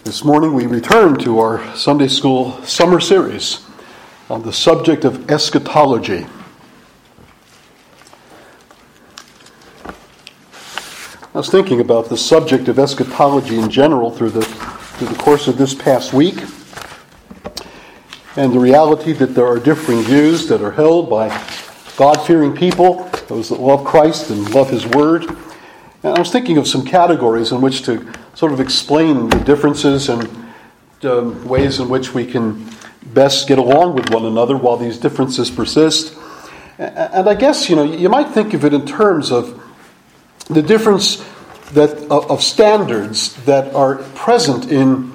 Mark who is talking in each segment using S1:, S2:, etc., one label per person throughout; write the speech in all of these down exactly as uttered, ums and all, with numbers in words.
S1: This morning we return to our Sunday School summer series on the subject of eschatology. I was thinking about the subject of eschatology in general through the through the course of this past week, and the reality that there are differing views that are held by God-fearing people, those that love Christ and love His Word. And I was thinking of some categories in which to sort of explain the differences and um, ways in which we can best get along with one another while these differences persist. And I guess, you know, you might think of it in terms of the difference that of standards that are present in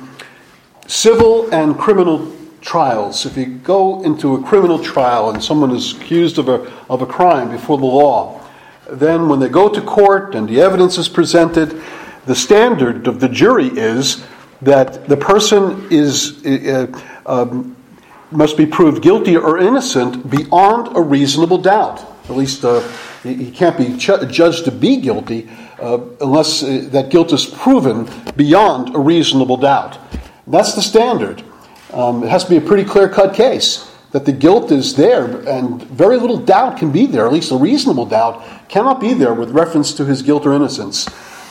S1: civil and criminal trials. If you go into a criminal trial and someone is accused of a of a crime before the law, then when they go to court and the evidence is presented, the standard of the jury is that the person is uh, um, must be proved guilty or innocent beyond a reasonable doubt. At least uh, he can't be ch- judged to be guilty uh, unless uh, that guilt is proven beyond a reasonable doubt. That's the standard. Um, it has to be a pretty clear-cut case that the guilt is there, and very little doubt can be there, at least a reasonable doubt cannot be there with reference to his guilt or innocence.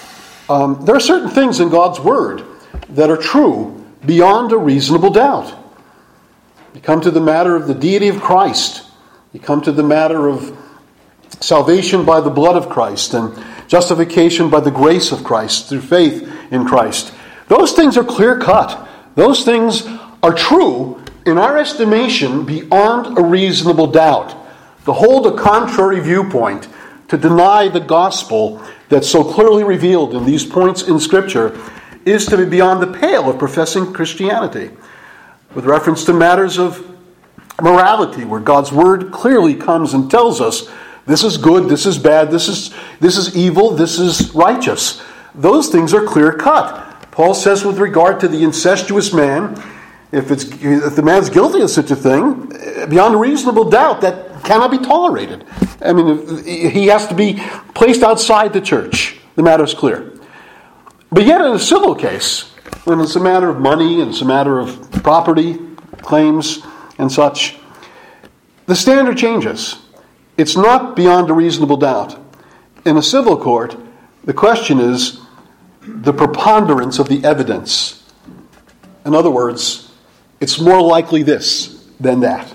S1: Um, there are certain things in God's Word that are true beyond a reasonable doubt. You come to the matter of the deity of Christ. You come to the matter of salvation by the blood of Christ and justification by the grace of Christ through faith in Christ. Those things are clear-cut. Those things are true in our estimation beyond a reasonable doubt. To hold a contrary viewpoint, to deny the gospel that's so clearly revealed in these points in Scripture, is to be beyond the pale of professing Christianity. With reference to matters of morality, where God's Word clearly comes and tells us this is good, this is bad, this is this is evil, this is righteous. Those things are clear-cut. Paul says with regard to the incestuous man, if it's if the man's guilty of such a thing, beyond a reasonable doubt, that cannot be tolerated. I mean, he has to be placed outside the church. The matter is clear. But yet in a civil case, when it's a matter of money and it's a matter of property claims and such, the standard changes. It's not beyond a reasonable doubt. In a civil court, the question is the preponderance of the evidence. In other words, it's more likely this than that.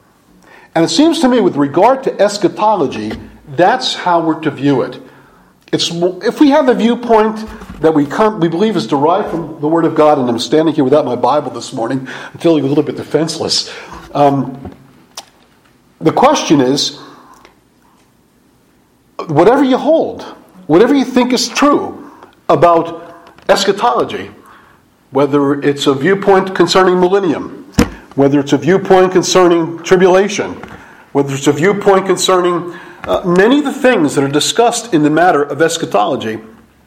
S1: And it seems to me with regard to eschatology, that's how we're to view it. It's if we have a viewpoint that we come, we believe is derived from the Word of God, and I'm standing here without my Bible this morning, I'm feeling a little bit defenseless. Um, the question is, whatever you hold, whatever you think is true about eschatology, whether it's a viewpoint concerning millennium, whether it's a viewpoint concerning tribulation, whether it's a viewpoint concerning uh, many of the things that are discussed in the matter of eschatology,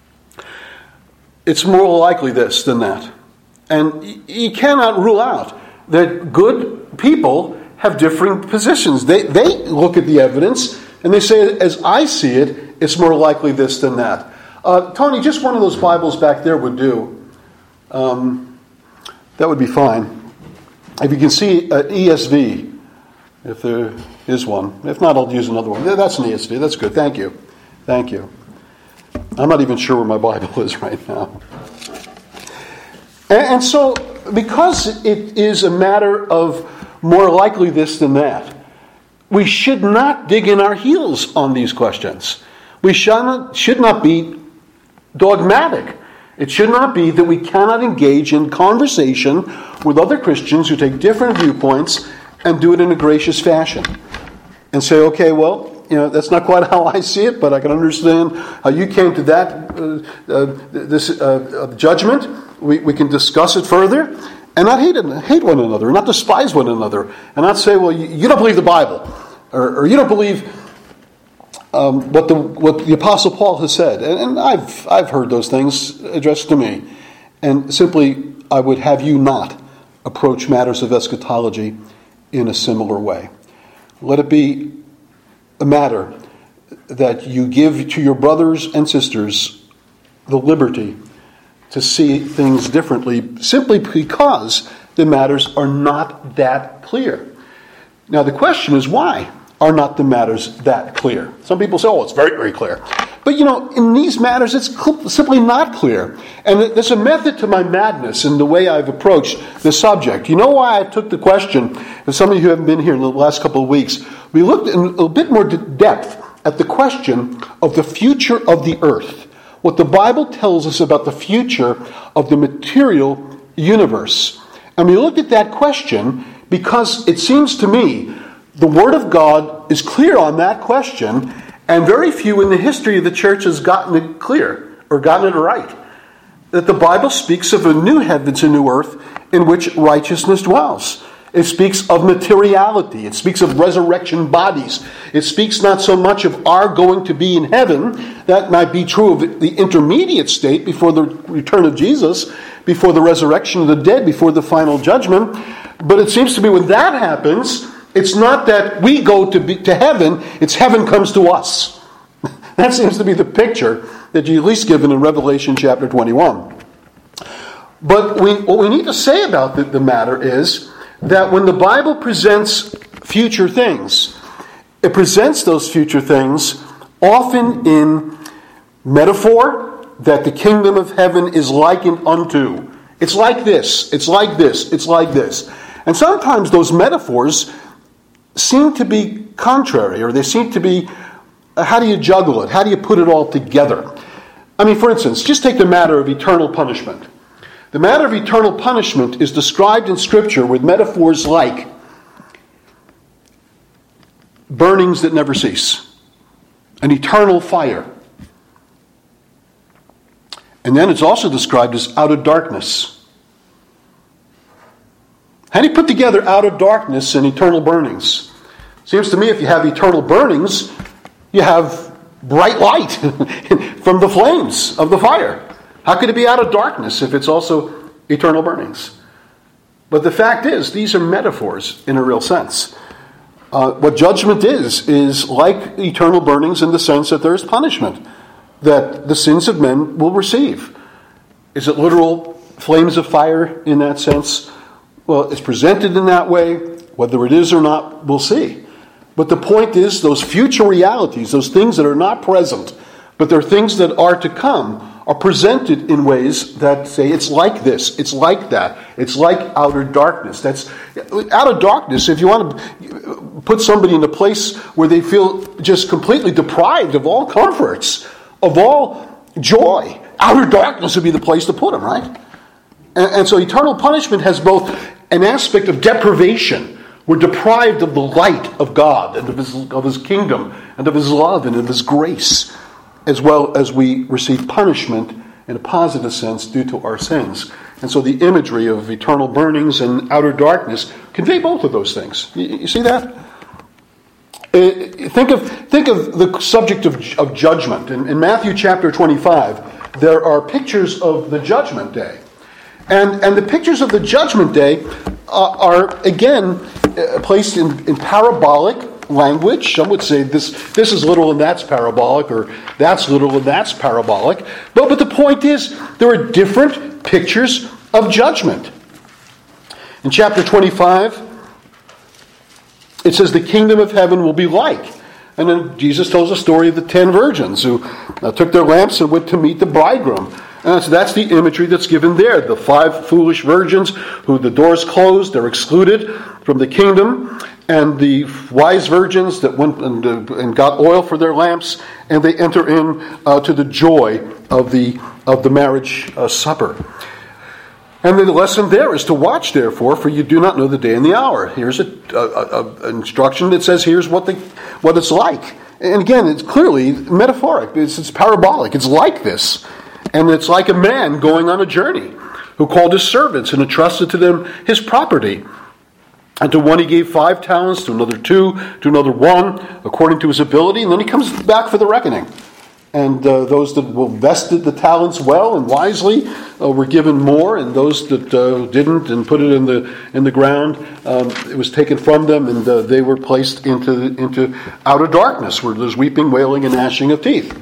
S1: it's more likely this than that. And you cannot rule out that good people have differing positions. They, they look at the evidence and they say, as I see it, it's more likely this than that. Uh, Tony, just one of those Bibles back there would do. Um, that would be fine. If you can see an E S V, if there is one. If not, I'll use another one. That's an E S V. That's good. Thank you. Thank you. I'm not even sure where my Bible is right now. And, and so, because it is a matter of more likely this than that, we should not dig in our heels on these questions. We should not, should not be dogmatic. It should not be that we cannot engage in conversation with other Christians who take different viewpoints and do it in a gracious fashion. And say, okay, well, you know, that's not quite how I see it, but I can understand how you came to that uh, uh, this uh, judgment. We, we can discuss it further and not hate, it, hate one another, not despise one another, and not say, well, you, you don't believe the Bible, or, or you don't believe Um, what the what the Apostle Paul has said, and, and I've I've heard those things addressed to me, and simply I would have you not approach matters of eschatology in a similar way. Let it be a matter that you give to your brothers and sisters the liberty to see things differently simply because the matters are not that clear. Now the question is, why are not the matters that clear? Some people say, oh, it's very, very clear. But you know, in these matters, it's cl- simply not clear. And there's a method to my madness in the way I've approached the subject. You know why I took the question, and some of you who haven't been here in the last couple of weeks, we looked in a little bit more depth at the question of the future of the earth. What the Bible tells us about the future of the material universe. And we looked at that question because it seems to me the Word of God is clear on that question, and very few in the history of the church has gotten it clear or gotten it right. That the Bible speaks of a new heavens and new earth in which righteousness dwells. It speaks of materiality. It speaks of resurrection bodies. It speaks not so much of our going to be in heaven. That might be true of the intermediate state before the return of Jesus, before the resurrection of the dead, before the final judgment. But it seems to me when that happens, it's not that we go to be, to heaven, it's heaven comes to us. That seems to be the picture that you at least given in Revelation chapter twenty-one. But we, what we need to say about the, the matter is that when the Bible presents future things, it presents those future things often in metaphor that the kingdom of heaven is likened unto. It's like this, it's like this, it's like this. And sometimes those metaphors seem to be contrary, or they seem to be, uh, how do you juggle it? How do you put it all together? I mean, for instance, just take the matter of eternal punishment. The matter of eternal punishment is described in Scripture with metaphors like burnings that never cease, an eternal fire. And then it's also described as out of darkness. How do you put together out of darkness and eternal burnings? Seems to me if you have eternal burnings, you have bright light from the flames of the fire. How could it be out of darkness if it's also eternal burnings? But the fact is, these are metaphors in a real sense. Uh, what judgment is, is like eternal burnings in the sense that there is punishment that the sins of men will receive. Is it literal flames of fire in that sense? Well, it's presented in that way. Whether it is or not, we'll see. But the point is, those future realities, those things that are not present, but they're things that are to come, are presented in ways that say it's like this, it's like that, it's like outer darkness. That's outer darkness. If you want to put somebody in a place where they feel just completely deprived of all comforts, of all joy, outer darkness would be the place to put them, right? And, and so eternal punishment has both an aspect of deprivation. We're deprived of the light of God and of His, of His kingdom and of His love and of His grace, as well as we receive punishment in a positive sense due to our sins. And so the imagery of eternal burnings and outer darkness convey both of those things. You, you see that? Uh, think of think of the subject of, of judgment. In, in Matthew chapter twenty-five, there are pictures of the judgment day. And, and the pictures of the judgment day uh, are, again, uh, placed in, in parabolic language. Some would say this, this is literal and that's parabolic, or that's literal and that's parabolic. But, but the point is, there are different pictures of judgment. In chapter twenty-five, it says the kingdom of heaven will be like. And then Jesus tells a story of the ten virgins who uh, took their lamps and went to meet the bridegroom. And so that's the imagery that's given there. The five foolish virgins who the doors closed, they're excluded from the kingdom. And the wise virgins that went and, uh, and got oil for their lamps, and they enter in uh, to the joy of the of the marriage uh, supper. And the lesson there is to watch, therefore, for you do not know the day and the hour. Here's a, a, a, an instruction that says here's what the what it's like. And again, it's clearly metaphoric. It's, it's parabolic. It's like this. And it's like a man going on a journey who called his servants and entrusted to them his property. And to one he gave five talents, to another two, to another one, according to his ability. And then he comes back for the reckoning. And uh, those that vested the talents well and wisely uh, were given more, and those that uh, didn't and put it in the in the ground, um, it was taken from them, and uh, they were placed into into outer darkness, where there's weeping, wailing, and gnashing of teeth.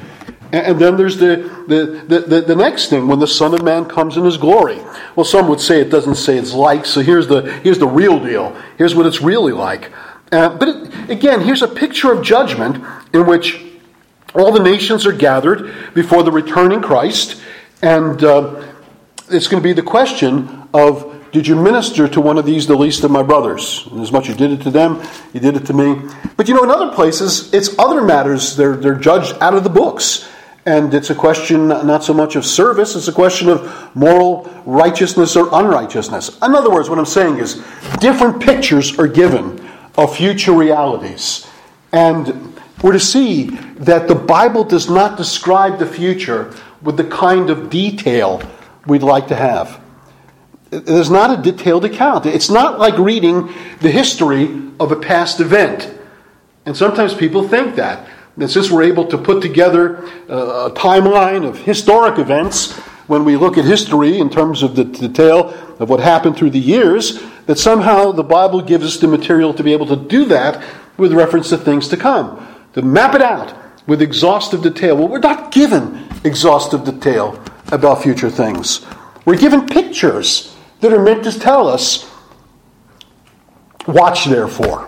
S1: And then there's the, the, the, the, the next thing, when the Son of Man comes in his glory. Well, some would say it doesn't say it's like, so here's the here's the real deal. Here's what it's really like. Uh, but it, again, here's a picture of judgment in which all the nations are gathered before the returning Christ, and uh, it's going to be the question of, did you minister to one of these, the least of my brothers? And as much you did it to them, you did it to me. But you know, in other places, it's other matters. They're, they're judged out of the books. And it's a question not so much of service, it's a question of moral righteousness or unrighteousness. In other words, what I'm saying is, different pictures are given of future realities. And we're to see that the Bible does not describe the future with the kind of detail we'd like to have. There's not a detailed account. It's not like reading the history of a past event. And sometimes people think that. And since we're able to put together a timeline of historic events, when we look at history in terms of the detail of what happened through the years, that somehow the Bible gives us the material to be able to do that with reference to things to come. To map it out with exhaustive detail. Well, we're not given exhaustive detail about future things. We're given pictures that are meant to tell us, watch therefore.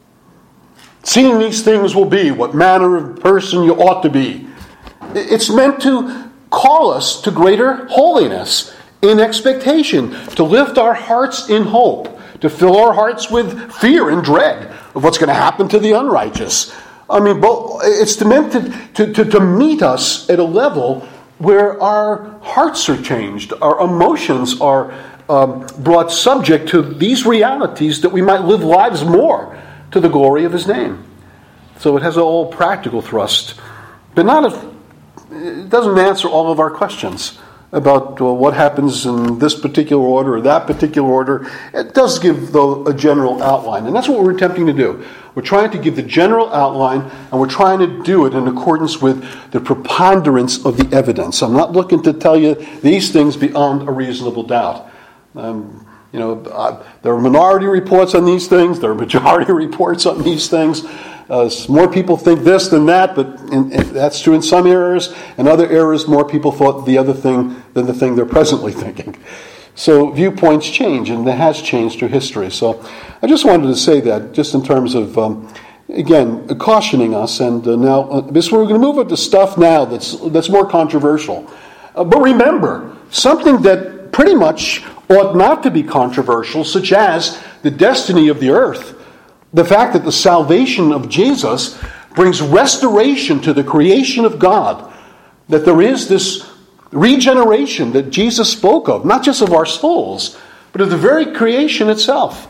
S1: Seeing these things will be what manner of person you ought to be. It's meant to call us to greater holiness in expectation, to lift our hearts in hope, to fill our hearts with fear and dread of what's going to happen to the unrighteous. I mean, it's meant to, to, to, to meet us at a level where our hearts are changed, our emotions are um, brought subject to these realities, that we might live lives more to the glory of his name. So it has a whole practical thrust, but not a, it doesn't answer all of our questions about well, what happens in this particular order or that particular order. It does give, though, a general outline, and that's what we're attempting to do. We're trying to give the general outline, and we're trying to do it in accordance with the preponderance of the evidence. I'm not looking to tell you these things beyond a reasonable doubt. Um, You know, uh, there are minority reports on these things. There are majority reports on these things. Uh, more people think this than that, but in, in, that's true in some areas. In other areas, more people thought the other thing than the thing they're presently thinking. So viewpoints change, and it has changed through history. So I just wanted to say that, just in terms of, um, again, cautioning us. And uh, now, uh, this we're going to move on to stuff now that's that's more controversial. Uh, but remember, something that pretty much ought not to be controversial, such as the destiny of the earth. The fact that the salvation of Jesus brings restoration to the creation of God. That there is this regeneration that Jesus spoke of, not just of our souls, but of the very creation itself.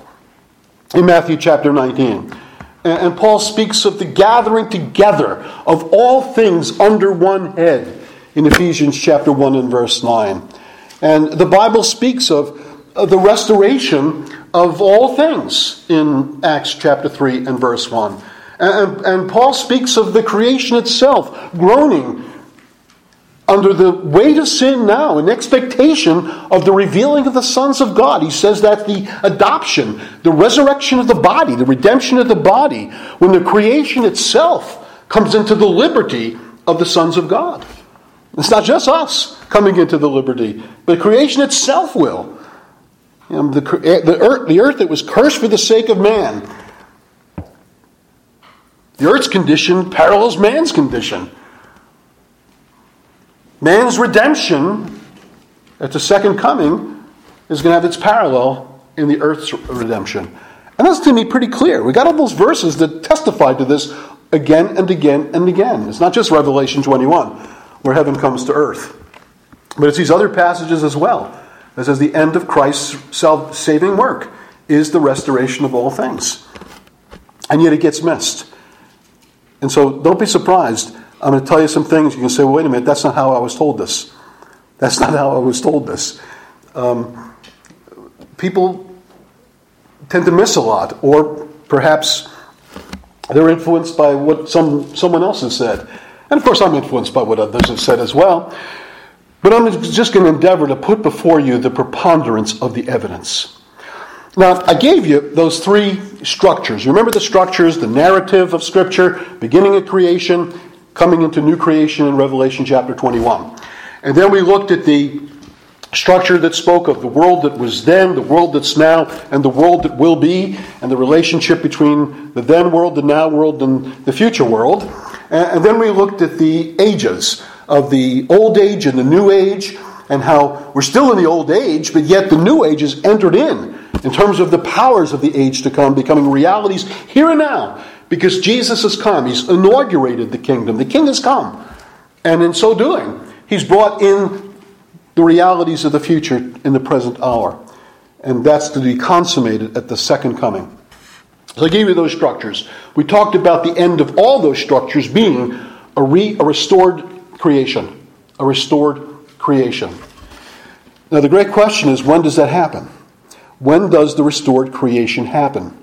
S1: In Matthew chapter nineteen. And Paul speaks of the gathering together of all things under one head in Ephesians chapter one and verse nine. And the Bible speaks of, of the restoration of all things in Acts chapter three and verse one. And, and Paul speaks of the creation itself groaning under the weight of sin now in expectation of the revealing of the sons of God. He says that the adoption, the resurrection of the body, the redemption of the body, when the creation itself comes into the liberty of the sons of God. It's not just us coming into the liberty, but creation itself will. You know, the, the, earth, the earth that was cursed for the sake of man. The earth's condition parallels man's condition. Man's redemption at the second coming is going to have its parallel in the earth's redemption. And that's to me pretty clear. We got all those verses that testify to this again and again and again. It's not just Revelation twenty-one. Where heaven comes to earth. But it's these other passages as well. It says the end of Christ's self-saving work is the restoration of all things. And yet it gets missed. And so don't be surprised. I'm going to tell you some things. You can say, well, wait a minute, that's not how I was told this. That's not how I was told this. Um, people tend to miss a lot. Or perhaps they're influenced by what some someone else has said. And of course, I'm influenced by what others have said as well. But I'm just going to endeavor to put before you the preponderance of the evidence. Now, I gave you those three structures. You remember the structures, the narrative of Scripture, beginning of creation, coming into new creation in Revelation chapter twenty-one. And then we looked at the structure that spoke of the world that was then, the world that's now, and the world that will be, and the relationship between the then world, the now world, and the future world. And then we looked at the ages of the old age and the new age, and how we're still in the old age, but yet the new age is entered in, in terms of the powers of the age to come, becoming realities here and now, because Jesus has come. He's inaugurated the kingdom. The king has come. And in so doing, he's brought in the realities of the future in the present hour. And that's to be consummated at the second coming. So I gave you those structures. We talked about the end of all those structures being a, re, a restored creation. A restored creation. Now the great question is, when does that happen? When does the restored creation happen?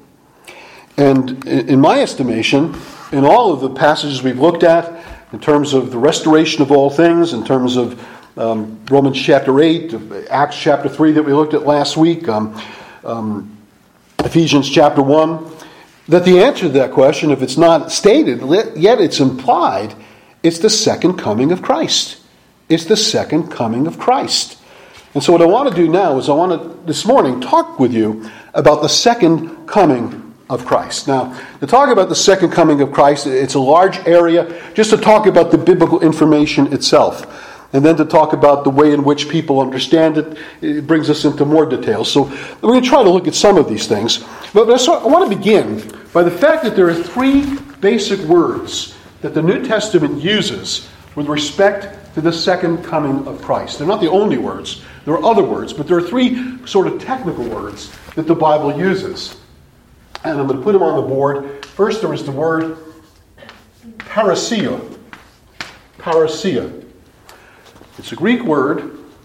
S1: And in my estimation, in all of the passages we've looked at, in terms of the restoration of all things, in terms of Um, Romans chapter eight, Acts chapter three that we looked at last week, um, um, Ephesians chapter one, that the answer to that question, if it's not stated, yet it's implied, it's the second coming of Christ. It's the second coming of Christ. And so what I want to do now is I want to, this morning, talk with you about the second coming of Christ. Now, to talk about the second coming of Christ, it's a large area, just to talk about the biblical information itself. And then to talk about the way in which people understand it, it brings us into more details. So we're going to try to look at some of these things. But I want to begin by the fact that there are three basic words that the New Testament uses with respect to the second coming of Christ. They're not the only words. There are other words, but there are three sort of technical words that the Bible uses. And I'm going to put them on the board. First, there is the word parousia. Parousia. It's a Greek word.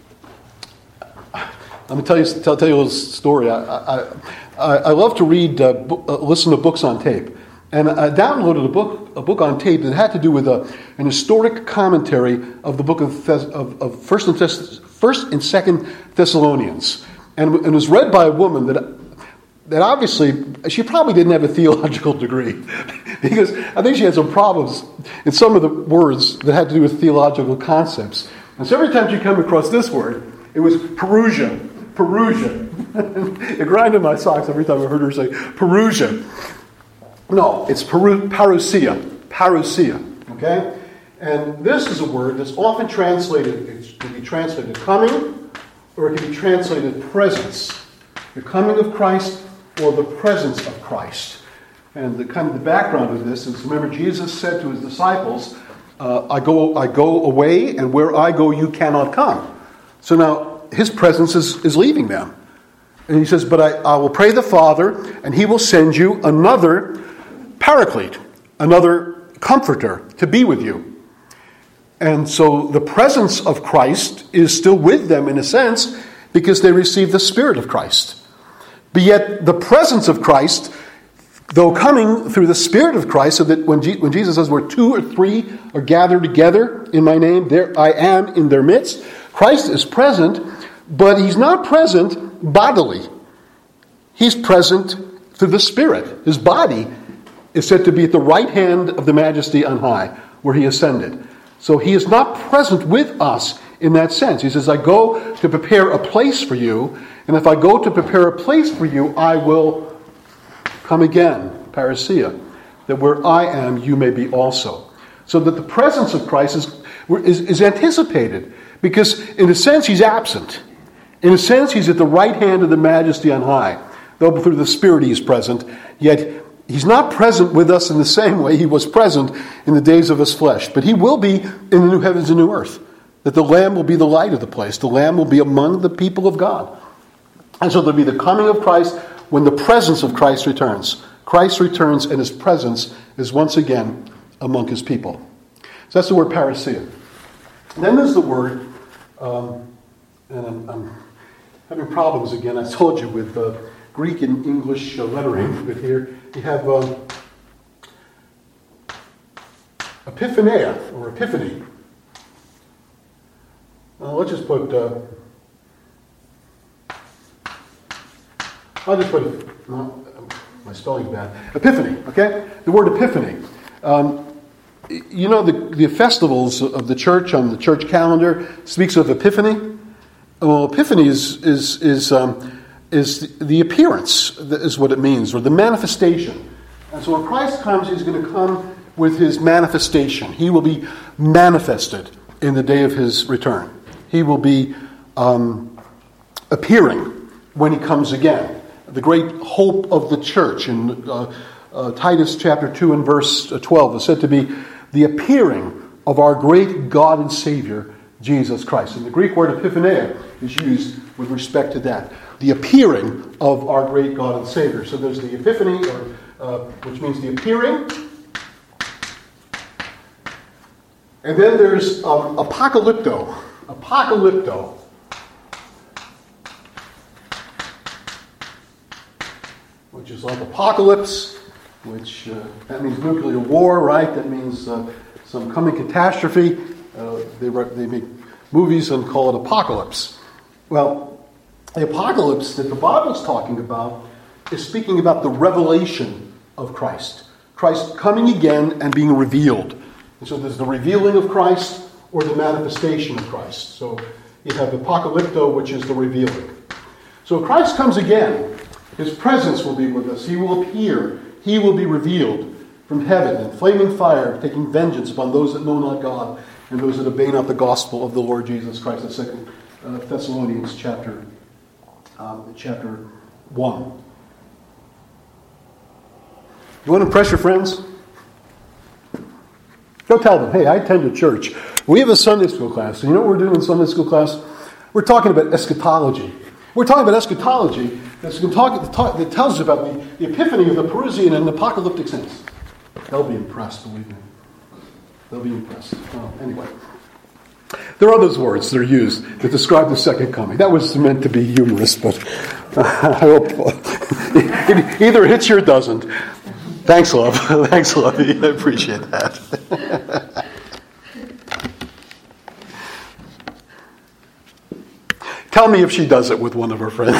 S1: Let me tell you, tell, tell you a little story. I, I, I, I love to read, uh, bo- uh, listen to books on tape. And I downloaded a book, a book on tape that had to do with a, an historic commentary of the book of, Thess- of, of First and, Thess- First and Second Thessalonians. And, and it was read by a woman that, that obviously, she probably didn't have a theological degree. Because I think she had some problems in some of the words that had to do with theological concepts. And so every time you come across this word, it was Perusia. Perusia. It grinded my socks every time I heard her say Perusia. No, it's Peru, parousia. Parousia. Okay? And this is a word that's often translated, it can be translated coming, or it can be translated presence. The coming of Christ or the presence of Christ. And the kind of the background of this is, remember, Jesus said to his disciples, Uh, I go I go away, and where I go you cannot come. So now his presence is, is leaving them. And he says, but I, I will pray the Father, and he will send you another paraclete, another comforter to be with you. And so the presence of Christ is still with them in a sense, because they receive the Spirit of Christ. But yet the presence of Christ, though coming through the Spirit of Christ, so that when, G- when Jesus says where two or three are gathered together in my name, there I am in their midst. Christ is present, but he's not present bodily. He's present through the Spirit. His body is said to be at the right hand of the Majesty on high, where he ascended. So he is not present with us in that sense. He says, I go to prepare a place for you, and if I go to prepare a place for you, I will come again, parousia, that where I am, you may be also. So that the presence of Christ is, is, is anticipated, because in a sense he's absent. In a sense he's at the right hand of the Majesty on high, though through the Spirit he is present, yet he's not present with us in the same way he was present in the days of his flesh. But he will be in the new heavens and new earth, that the Lamb will be the light of the place. The Lamb will be among the people of God. And so there'll be the coming of Christ when the presence of Christ returns. Christ returns and his presence is once again among his people. So that's the word parousia. Then there's the word, um, and I'm, I'm having problems again, I told you, with uh, Greek and English uh, lettering. But here you have um, epiphania, or epiphany. Uh, let's just put... Uh, I'll just put it, no, my spelling's bad. Epiphany, okay? The word epiphany. Um, you know, the, the festivals of the church on the church calendar speaks of Epiphany. Well, Epiphany is is is um, is the appearance, is what it means, or the manifestation. And so when Christ comes, he's going to come with his manifestation. He will be manifested in the day of his return. He will be um, appearing when he comes again. The great hope of the church in uh, uh, Titus chapter two and verse twelve is said to be the appearing of our great God and Savior, Jesus Christ. And the Greek word epiphaneia is used with respect to that. The appearing of our great God and Savior. So there's the epiphany, or, uh, which means the appearing. And then there's um, apocalypto. Apocalypto. Which is like apocalypse, which uh, that means nuclear war, right? That means uh, some coming catastrophe. Uh, they, they make movies and call it apocalypse. Well, the apocalypse that the Bible is talking about is speaking about the revelation of Christ. Christ coming again and being revealed. And so there's the revealing of Christ or the manifestation of Christ. So you have apocalypto, which is the revealing. So if Christ comes again, his presence will be with us. He will appear. He will be revealed from heaven in flaming fire, taking vengeance upon those that know not God and those that obey not the gospel of the Lord Jesus Christ. The second uh, Thessalonians chapter, um, chapter one. You want to impress your friends? Go tell them, hey, I attend a church. We have a Sunday school class. So you know what we're doing in Sunday school class? We're talking about eschatology. We're talking about eschatology that's going to talk, talk, that tells us about the, the epiphany of the Parousian in an apocalyptic sense. They'll be impressed, believe me. They'll be impressed. Well, anyway. There are those words that are used that describe the second coming. That was meant to be humorous, but uh, I hope uh, either it hits you or it doesn't. Thanks, love. Thanks, love. I appreciate that. Tell me if she does it with one of her friends.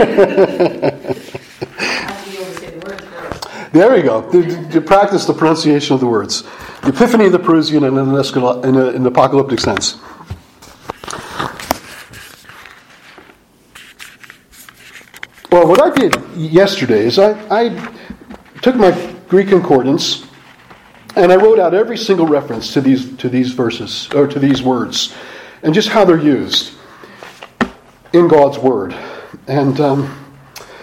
S1: There we go. To, to practice the pronunciation of the words. The epiphany of the Parousian in an, escal- in, a, in an apocalyptic sense. Well, what I did yesterday is I, I took my Greek concordance and I wrote out every single reference to these to these verses, or to these words, and just how they're used in God's Word. And um,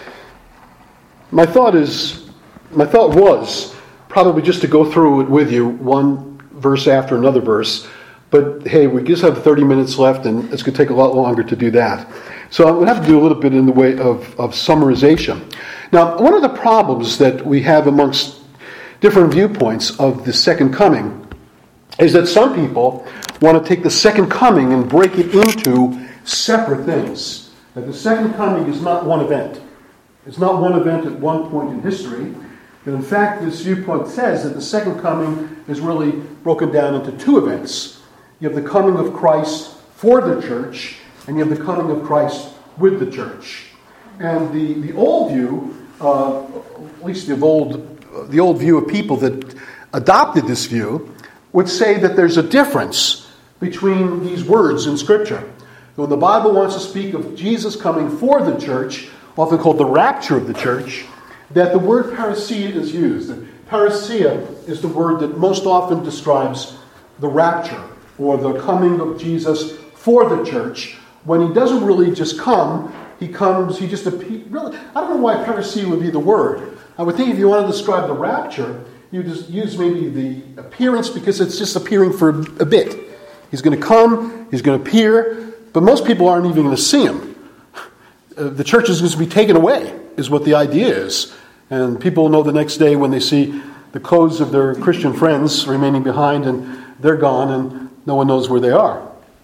S1: my thought is, my thought was probably just to go through it with you, one verse after another verse. But hey, we just have thirty minutes left, and it's going to take a lot longer to do that. So I'm going to have to do a little bit in the way of, of summarization. Now, one of the problems that we have amongst different viewpoints of the second coming is that some people want to take the second coming and break it into separate things. That the second coming is not one event. It's not one event at one point in history. But in fact, this viewpoint says that the second coming is really broken down into two events. You have the coming of Christ for the church, and you have the coming of Christ with the church. And the, the old view, uh, at least the old, the old view of people that adopted this view, would say that there's a difference between these words in Scripture. When the Bible wants to speak of Jesus coming for the church, often called the rapture of the church, that the word parousia is used. Parousia is the word that most often describes the rapture, or the coming of Jesus for the church. When he doesn't really just come, he comes, he just appears. Really, I don't know why parousia would be the word. I would think if you want to describe the rapture, you just use maybe the appearance, because it's just appearing for a bit. He's going to come, he's going to appear, but most people aren't even going to see him. Uh, the church is going to be taken away, is what the idea is. And people know the next day when they see the clothes of their Christian friends remaining behind, and they're gone, and no one knows where they are.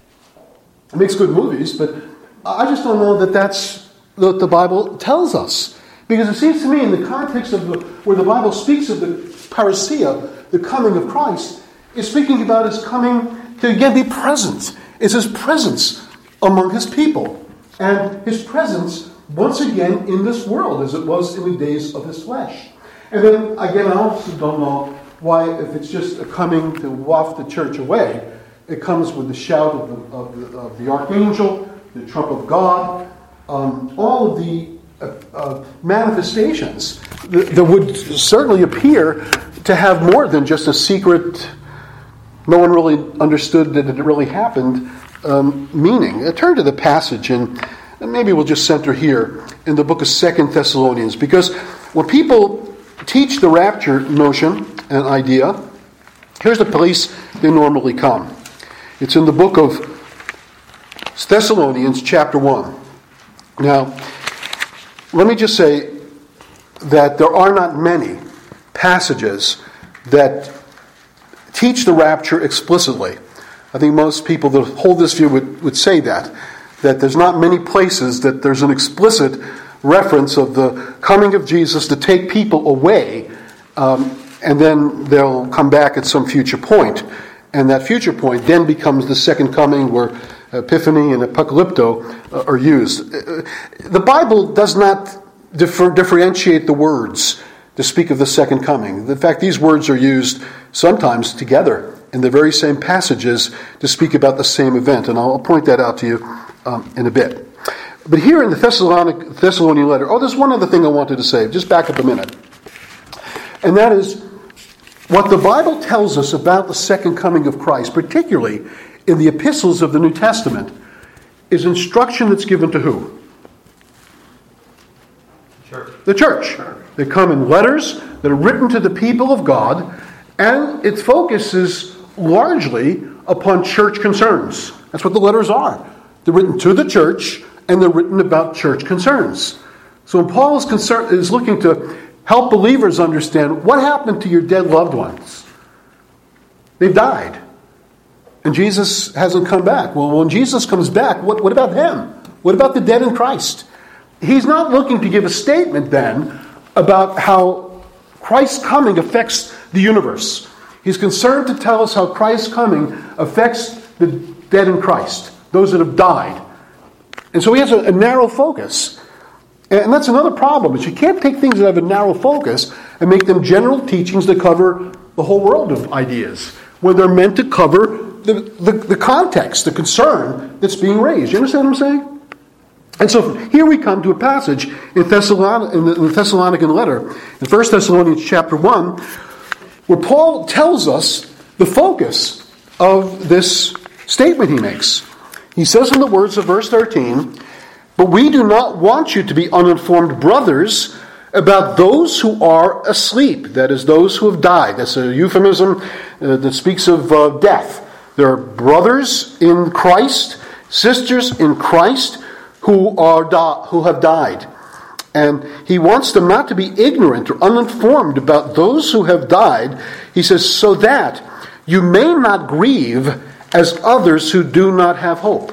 S1: It makes good movies, but I just don't know that that's what the Bible tells us. Because it seems to me, in the context of the, where the Bible speaks of the parousia, the coming of Christ, is speaking about his coming to again be present. It's his presence among his people. And his presence, once again, in this world, as it was in the days of his flesh. And then, again, I also don't know why, if it's just a coming to waft the church away, it comes with the shout of the, of the, of the archangel, the trump of God, um, all of the uh, uh, manifestations that, that would certainly appear to have more than just a secret, no one really understood that it really happened, um, meaning. Uh, turn to the passage, and, and maybe we'll just center here in the book of Second Thessalonians, because when people teach the rapture notion and idea, here's the place they normally come. It's in the book of Thessalonians chapter one. Now, let me just say that there are not many passages that teach the rapture explicitly. I think most people that hold this view would, would say that, that there's not many places that there's an explicit reference of the coming of Jesus to take people away, um, and then they'll come back at some future point. And that future point then becomes the second coming, where Epiphany and Apocalypto uh, are used. The Bible does not differ, differentiate the words to speak of the second coming. In fact, these words are used sometimes together in the very same passages to speak about the same event. And I'll point that out to you um, in a bit. But here in the Thessalonic, Thessalonian letter, oh, there's one other thing I wanted to say. Just back up a minute. And that is, what the Bible tells us about the second coming of Christ, particularly in the epistles of the New Testament, is instruction that's given to who?
S2: Church.
S1: The church. They come in letters that are written to the people of God, and it focuses largely upon church concerns. That's what the letters are. They're written to the church, and they're written about church concerns. So when Paul is, concern, is looking to help believers understand what happened to your dead loved ones. They've died. And Jesus hasn't come back. Well, when Jesus comes back, what, what about them? What about the dead in Christ? He's not looking to give a statement then about how Christ's coming affects the universe. He's concerned to tell us how Christ's coming affects the dead in Christ, those that have died. And so he has a, a narrow focus. And that's another problem, is you can't take things that have a narrow focus and make them general teachings that cover the whole world of ideas, when they're meant to cover the, the, the context, the concern that's being raised. You understand what I'm saying? And so here we come to a passage in, Thessalon- in, the, in the Thessalonican letter, in First Thessalonians chapter one, where Paul tells us the focus of this statement he makes. He says in the words of verse thirteen, "But we do not want you to be uninformed, brothers, about those who are asleep." That is, those who have died. That's a euphemism uh, that speaks of uh, death. There are brothers in Christ, sisters in Christ, who are di- who have died. And he wants them not to be ignorant or uninformed about those who have died. He says, so that you may not grieve as others who do not have hope.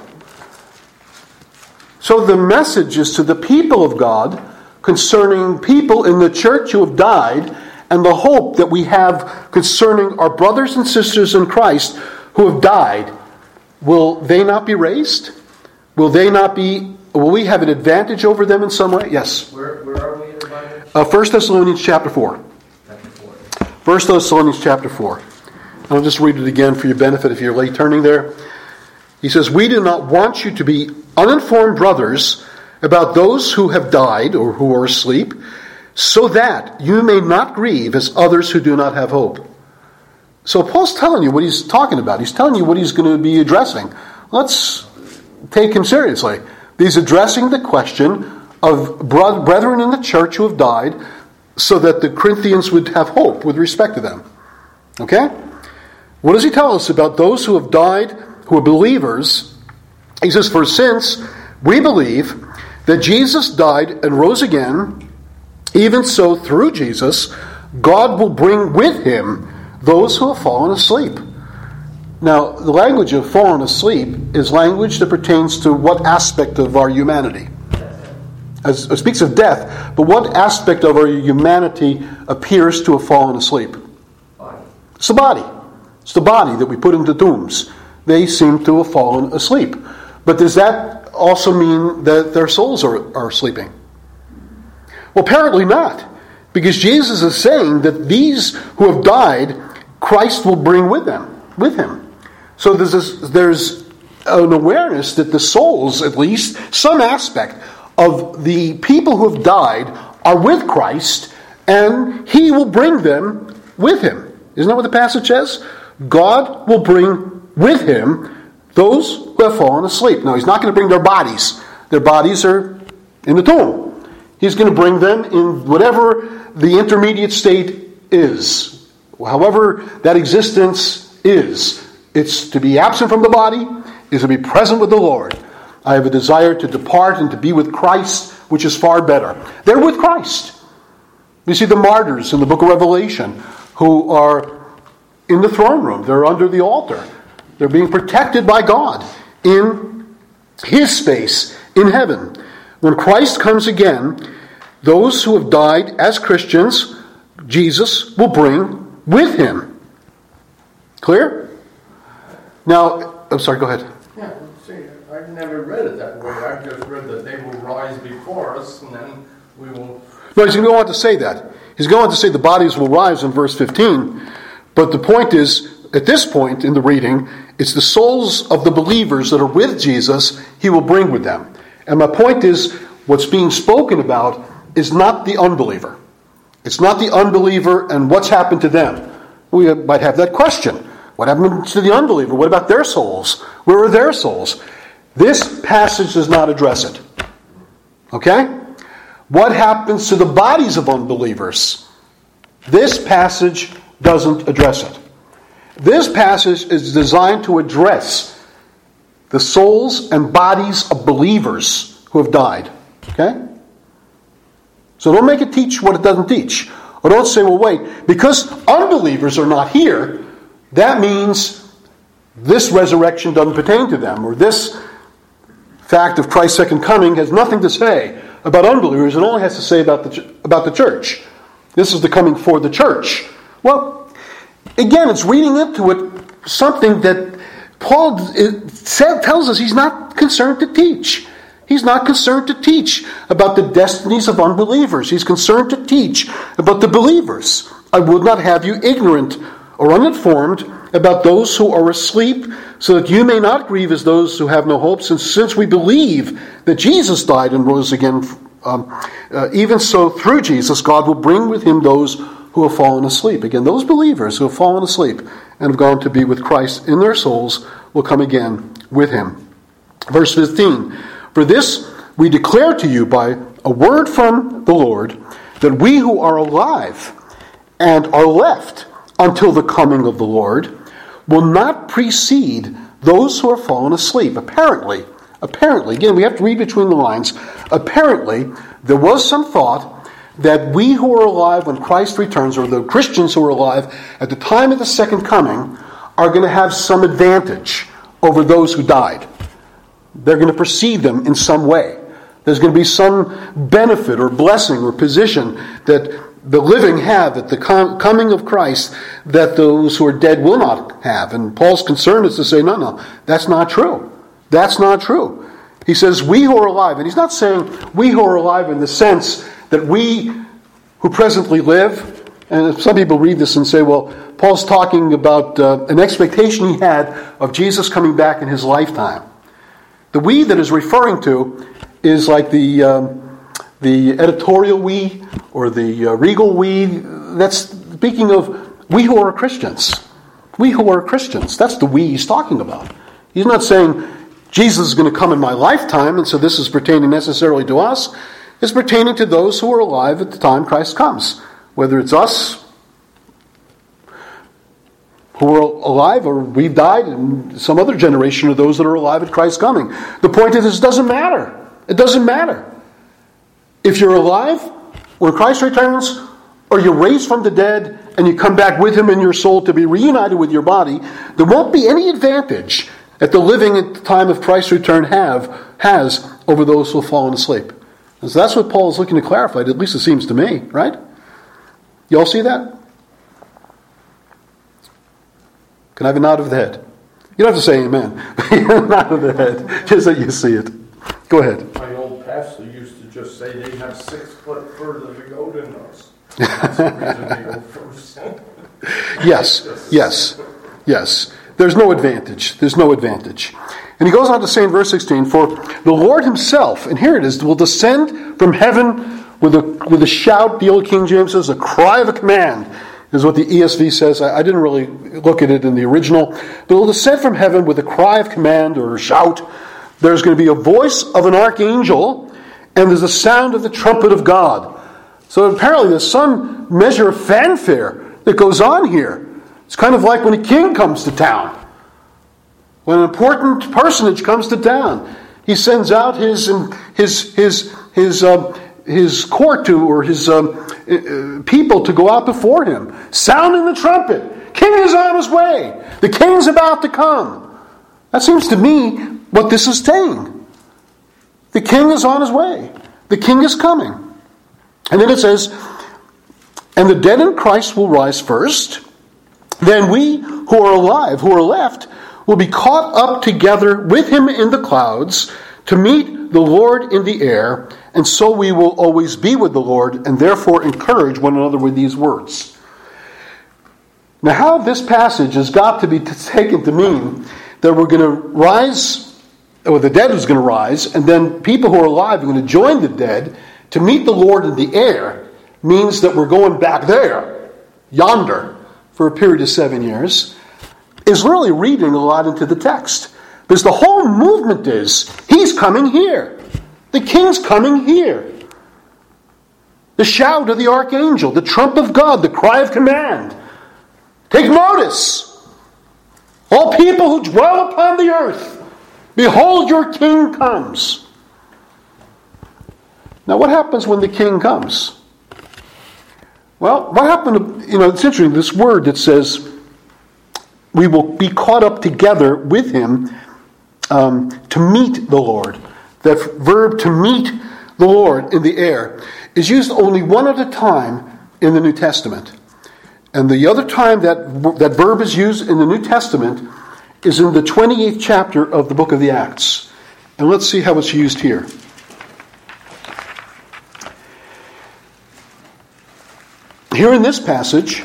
S1: So the message is to the people of God concerning people in the church who have died, and the hope that we have concerning our brothers and sisters in Christ who have died. Will they not be raised? Will they not be, will we have an advantage over them in some way? Yes.
S2: Where, where are we in the Bible?
S1: Uh, First Thessalonians chapter four.
S2: Chapter four.
S1: First Thessalonians chapter four. I'll just read it again for your benefit if you're late turning there. He says, "We do not want you to be uninformed, brothers, about those who have died or who are asleep, so that you may not grieve as others who do not have hope." So Paul's telling you what he's talking about. He's telling you what he's going to be addressing. Let's take him seriously. He's addressing the question of brethren in the church who have died, so that the Corinthians would have hope with respect to them. Okay? What does he tell us about those who have died, who are believers? He says, "For since we believe that Jesus died and rose again, even so through Jesus, God will bring with him those who have fallen asleep." Now, the language of fallen asleep is language that pertains to what aspect of our humanity? As it speaks of death, but what aspect of our humanity appears to have fallen asleep?
S2: Body.
S1: It's the body. It's the body that we put into tombs. They seem to have fallen asleep. But does that also mean that their souls are, are sleeping? Well, apparently not. Because Jesus is saying that these who have died, Christ will bring with them, with him. So there's this, there's an awareness that the souls, at least, some aspect of the people who have died are with Christ, and he will bring them with him. Isn't that what the passage says? God will bring with him those who have fallen asleep. Now, he's not going to bring their bodies. Their bodies are in the tomb. He's going to bring them in whatever the intermediate state is. However that existence is. It's to be absent from the body, is to be present with the Lord. I have a desire to depart and to be with Christ, which is far better. They're with Christ. You see the martyrs in the book of Revelation who are in the throne room. They're under the altar. They're being protected by God in his space in heaven. When Christ comes again, those who have died as Christians, Jesus will bring with him. Clear? Now, I'm sorry, go ahead.
S3: Yeah, see, I've never read it that way. I've just read that they will rise before us and then we will...
S1: No, he's going to go on to say that. He's going to say the bodies will rise in verse fifteen. But the point is, at this point in the reading, it's the souls of the believers that are with Jesus he will bring with them. And my point is, what's being spoken about is not the unbeliever. It's not the unbeliever and what's happened to them. We might have that question. What happened to the unbeliever? What about their souls? Where are their souls? This passage does not address it. Okay? What happens to the bodies of unbelievers? This passage doesn't address it. This passage is designed to address the souls and bodies of believers who have died. Okay? So don't make it teach what it doesn't teach. Or don't say, well, wait, because unbelievers are not here, that means this resurrection doesn't pertain to them, or this fact of Christ's second coming has nothing to say about unbelievers. It only has to say about the about the church. This is the coming for the church. Well, again, it's reading into it something that Paul said, tells us he's not concerned to teach. He's not concerned to teach about the destinies of unbelievers. He's concerned to teach about the believers. I would not have you ignorant or uninformed about those who are asleep, so that you may not grieve as those who have no hope, since, since we believe that Jesus died and rose again, um, uh, even so through Jesus, God will bring with him those who have fallen asleep. Again, those believers who have fallen asleep and have gone to be with Christ in their souls will come again with him. Verse fifteen, for this we declare to you by a word from the Lord, that we who are alive and are left until the coming of the Lord will not precede those who are fallen asleep. Apparently, apparently, again, we have to read between the lines. Apparently, there was some thought that we who are alive when Christ returns, or the Christians who are alive at the time of the second coming, are going to have some advantage over those who died. They're going to precede them in some way. There's going to be some benefit or blessing or position that the living have at the com- coming of Christ that those who are dead will not have. And Paul's concern is to say, no, no, that's not true. That's not true. He says, we who are alive, and he's not saying we who are alive in the sense that we who presently live, and some people read this and say, well, Paul's talking about uh, an expectation he had of Jesus coming back in his lifetime. The we that is referring to is like the um, the editorial we or the uh, regal we. That's speaking of we who are Christians. We who are Christians. That's the we he's talking about. He's not saying Jesus is going to come in my lifetime, and so this is pertaining necessarily to us. It's pertaining to those who are alive at the time Christ comes. Whether it's us who are alive, or we've died, and some other generation of those that are alive at Christ's coming. The point is, it doesn't matter. It doesn't matter. If you're alive when Christ returns, or you're raised from the dead, and you come back with him in your soul to be reunited with your body, there won't be any advantage that the living at the time of Christ's return have has over those who have fallen asleep. And so that's what Paul is looking to clarify, at least it seems to me, right? You all see that? Can I have a nod of the head? You don't have to say amen. Nod of the head, just that you see it. Go ahead.
S3: My old pastor used to just say they have six foot further to go than us. That's the reason they go first.
S1: Yes, yes, yes. There's no advantage. There's no advantage. And he goes on to say in verse sixteen, for the Lord himself, and here it is, will descend from heaven with a with a shout, the old King James says, a cry of a command, is what the E S V says. I, I didn't really look at it in the original. But it will descend from heaven with a cry of command or a shout. There's going to be a voice of an archangel, and there's the sound of the trumpet of God. So apparently there's some measure of fanfare that goes on here. It's kind of like when a king comes to town. When an important personage comes to town, he sends out his his his his uh, his court to or his um, uh, people to go out before him, sounding the trumpet. King is on his way. The king's about to come. That seems to me what this is saying. The king is on his way. The king is coming. And then it says, and the dead in Christ will rise first. Then we who are alive, who are left, will be caught up together with him in the clouds to meet the Lord in the air, and so we will always be with the Lord, and therefore encourage one another with these words. Now, how this passage has got to be taken to mean that we're going to rise, or the dead is going to rise, and then people who are alive are going to join the dead to meet the Lord in the air, means that we're going back there, yonder, for a period of seven years, is really reading a lot into the text. Because the whole movement is, he's coming here. The king's coming here. The shout of the archangel, the trump of God, the cry of command. Take notice, all people who dwell upon the earth, behold your king comes. Now what happens when the king comes? Well, what happened to, you know, it's interesting, this word that says, we will be caught up together with him um, to meet the Lord. That verb to meet the Lord in the air is used only one other time in the New Testament. And the other time that that verb is used in the New Testament is in the twenty-eighth chapter of the book of the Acts. And let's see how it's used here. Here in this passage,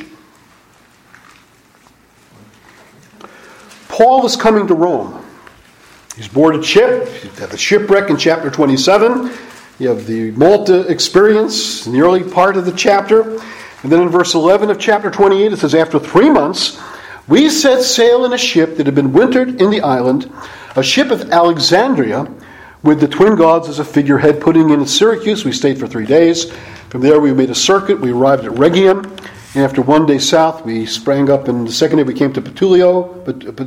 S1: Paul is coming to Rome. He's boarded ship. You have the shipwreck in chapter twenty-seven. You have the Malta experience in the early part of the chapter. And then in verse eleven of chapter twenty-eight, it says, after three months, we set sail in a ship that had been wintered in the island, a ship of Alexandria, with the twin gods as a figurehead. Putting in at Syracuse, we stayed for three days. From there we made a circuit. We arrived at Rhegium. And after one day south, we sprang up, and the second day we came to Petulio,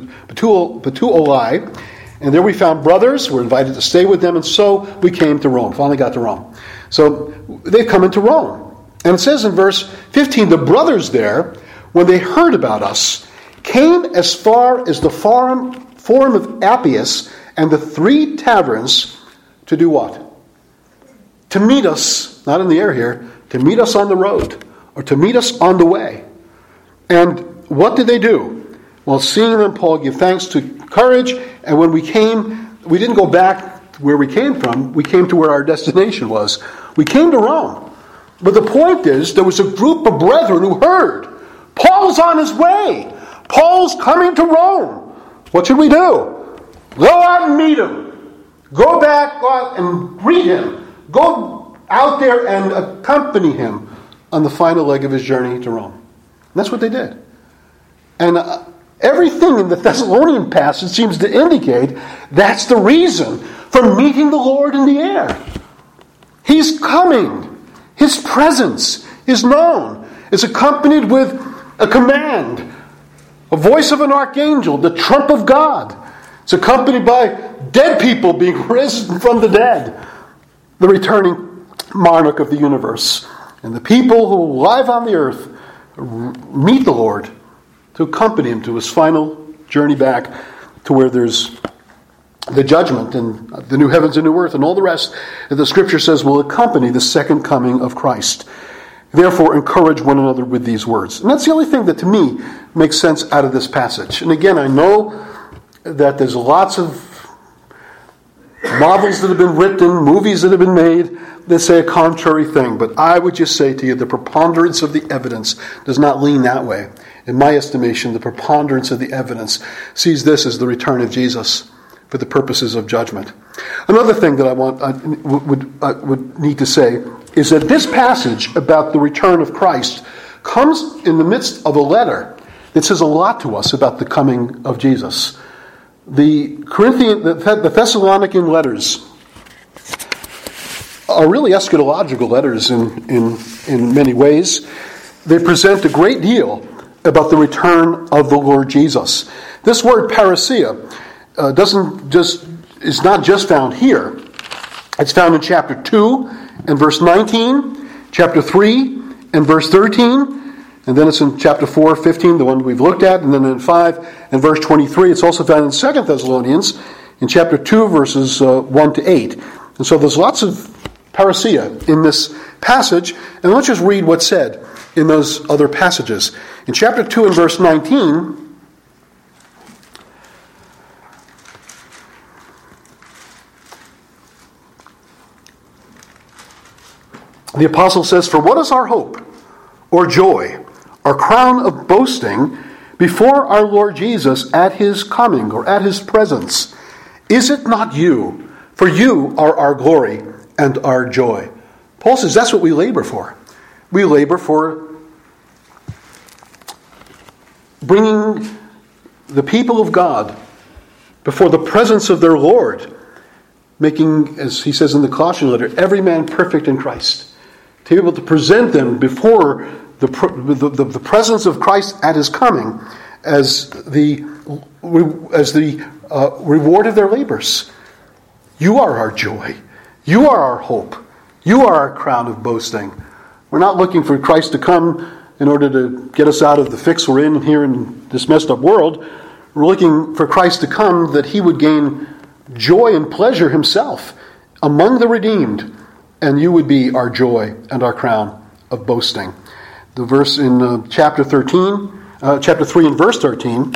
S1: Puteoli. And there we found brothers. We're invited to stay with them, and so we came to Rome. Finally got to Rome. So they've come into Rome. And it says in verse fifteen, the brothers there, when they heard about us, came as far as the forum, forum of Appius and the three taverns to do what? To meet us, not in the air here, to meet us on the road, or to meet us on the way. And what did they do? Well, seeing them, Paul gave thanks to courage, and when we came, we didn't go back where we came from, we came to where our destination was. We came to Rome. But the point is, there was a group of brethren who heard, Paul's on his way. Paul's coming to Rome. What should we do? Go out and meet him. Go back out and greet him. Go out there and accompany him on the final leg of his journey to Rome. And that's what they did. And uh, everything in the Thessalonian passage seems to indicate that's the reason for meeting the Lord in the air. He's coming. His presence is known. It's accompanied with a command, a voice of an archangel, the trump of God. It's accompanied by dead people being risen from the dead, the returning monarch of the universe. And the people who live on the earth meet the Lord to accompany him to his final journey back to where there's the judgment and the new heavens and new earth and all the rest that the Scripture says will accompany the second coming of Christ. Therefore, encourage one another with these words. And that's the only thing that to me makes sense out of this passage. And again, I know that there's lots of novels that have been written, movies that have been made that say a contrary thing. But I would just say to you, the preponderance of the evidence does not lean that way. In my estimation, the preponderance of the evidence sees this as the return of Jesus for the purposes of judgment. Another thing that I want I would I would need to say is that this passage about the return of Christ comes in the midst of a letter that says a lot to us about the coming of Jesus. The Corinthian, the, the Thessalonican letters are really eschatological letters in, in, in many ways. They present a great deal about the return of the Lord Jesus. This word parousia uh, doesn't just is not just found here. It's found in chapter two and verse nineteen, chapter three and verse thirteen, and then it's in chapter four, fifteen, the one we've looked at, and then in five and verse twenty-three. It's also found in Second Thessalonians in chapter two, verses uh, one to eight. And so there's lots of parousia in this passage, and let's just read what's said in those other passages. In chapter two and verse nineteen, the apostle says, "For what is our hope or joy, our crown of boasting before our Lord Jesus at his coming," or at his presence? "Is it not you? For you are our glory and our joy." Paul says that's what we labor for. We labor for bringing the people of God before the presence of their Lord, making, as he says in the Colossian letter, every man perfect in Christ. To be able to present them before the, the, the, the presence of Christ at his coming as the, as the uh, reward of their labors. You are our joy. You are our hope. You are our crown of boasting. We're not looking for Christ to come in order to get us out of the fix we're in here in this messed up world. We're looking for Christ to come that he would gain joy and pleasure himself among the redeemed, and you would be our joy and our crown of boasting. The verse in uh, chapter thirteen, uh, chapter three and verse thirteen.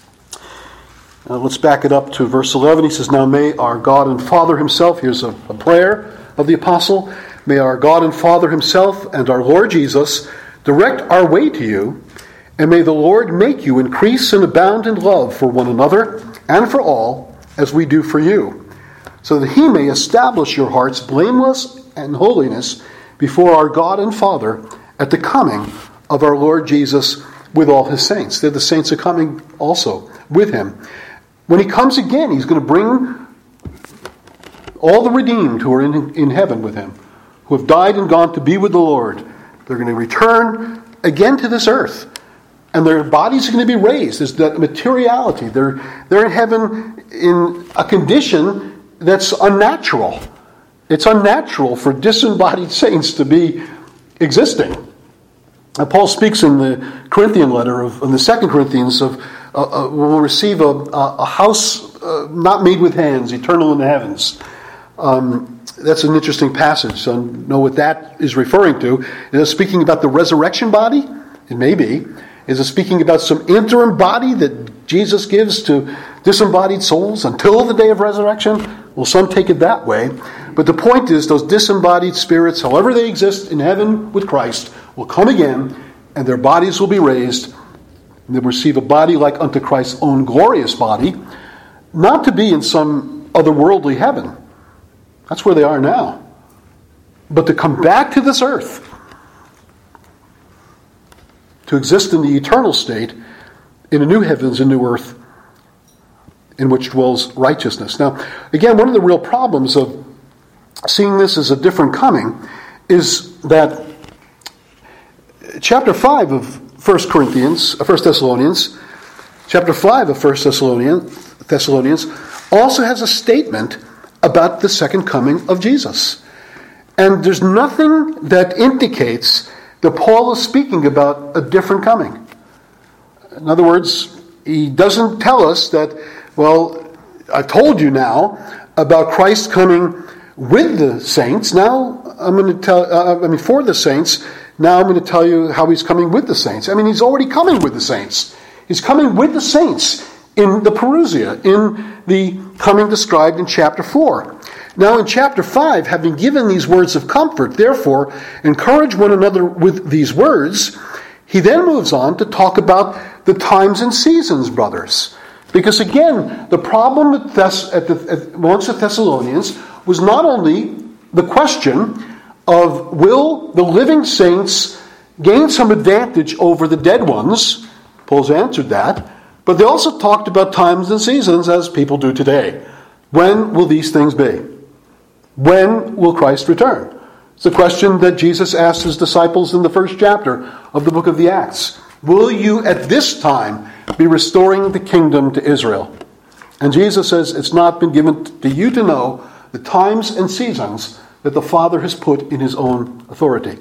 S1: Uh, let's back it up to verse eleven. He says, "Now may our God and Father himself," here's a, a prayer of the apostle, "may our God and Father himself and our Lord Jesus direct our way to you, and may the Lord make you increase and abound in love for one another and for all, as we do for you, so that he may establish your hearts blameless and holiness before our God and Father at the coming of our Lord Jesus with all his saints." They're the saints are coming also with him. When he comes again, he's going to bring all the redeemed who are in, in heaven with him, who have died and gone to be with the Lord. They're going to return again to this earth, and their bodies are going to be raised. There's that materiality. They're, they're in heaven in a condition that's unnatural. It's unnatural for disembodied saints to be existing. Now, Paul speaks in the Corinthian letter, of, in the Second Corinthians, of uh, uh, will receive a, a house uh, not made with hands, eternal in the heavens. Um, that's an interesting passage. So I don't know what that is referring to. Is it speaking about the resurrection body? It may be. Is it speaking about some interim body that Jesus gives to disembodied souls until the day of resurrection? Well, some take it that way. But the point is, those disembodied spirits, however they exist in heaven with Christ, will come again, and their bodies will be raised, and they'll receive a body like unto Christ's own glorious body, not to be in some otherworldly heaven. That's where they are now. But to come back to this earth, to exist in the eternal state, in a new heavens and new earth, in which dwells righteousness. Now, again, one of the real problems of seeing this as a different coming is that chapter five of First Corinthians, First Thessalonians, chapter five of First Thessalonians, Thessalonians also has a statement about the second coming of Jesus. And there's nothing that indicates that Paul is speaking about a different coming. In other words, he doesn't tell us that, well, I told you now about Christ coming with the saints. Now I'm going to tell, uh, I mean, for the saints. Now I'm going to tell you how he's coming with the saints. I mean, he's already coming with the saints. He's coming with the saints in the Parousia, in the coming described in chapter four. Now in chapter five, having given these words of comfort, therefore, encourage one another with these words, he then moves on to talk about the times and seasons, brothers. Because again, the problem at Thess- at the, at, amongst the Thessalonians was not only the question of will the living saints gain some advantage over the dead ones. Paul's answered that. But they also talked about times and seasons as people do today. When will these things be? When will Christ return? It's a question that Jesus asked his disciples in the first chapter of the book of the Acts. Will you at this time be restoring the kingdom to Israel? And Jesus says it's not been given to you to know the times and seasons that the Father has put in his own authority.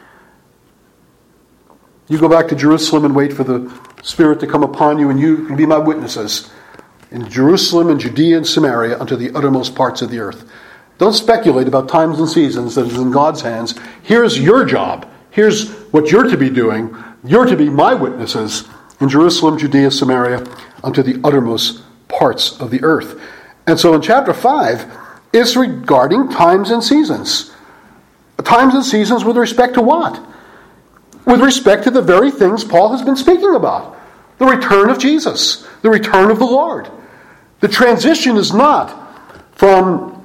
S1: You go back to Jerusalem and wait for the Spirit to come upon you, and you can be my witnesses in Jerusalem and Judea and Samaria unto the uttermost parts of the earth. Don't speculate about times and seasons that is in God's hands. Here's your job. Here's what you're to be doing. You're to be my witnesses in Jerusalem, Judea, Samaria, unto the uttermost parts of the earth. And so in chapter five, it's regarding times and seasons. Times and seasons with respect to what? With respect to the very things Paul has been speaking about. The return of Jesus. The return of the Lord. The transition is not from